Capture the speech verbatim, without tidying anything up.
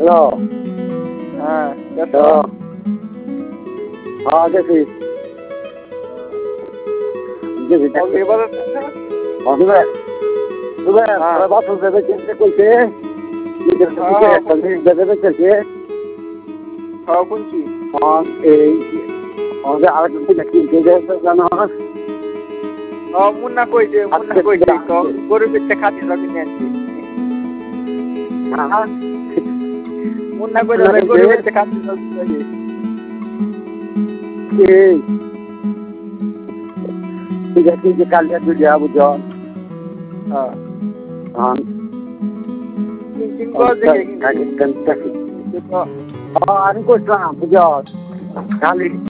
বুঝছো হ্যাঁ তো হ্যাঁ গেছি গেছি এবার অসুবিধা তুমি বাসন দেবে চিনতে কইছে একটা জিনিস দেবে চেয়েছে হ্যাঁ কোনছি এই আমাদের আরেকটা কিনতে যাচ্ছে জানো হ্যাঁ মুন্না কইছে মুন্না কইছে তো গরিবের থেকে খাতি সব কিনে আনছি হ্যাঁ মুন্না কইছে গরিবের থেকে খাতি সব কিনে আনছি ঠিক আছে যে কালিয়া দুলিয়া বুঝো হ্যাঁ হ্যাঁ তিন গজ দেখে আমি করছিলাম বুঝো খালি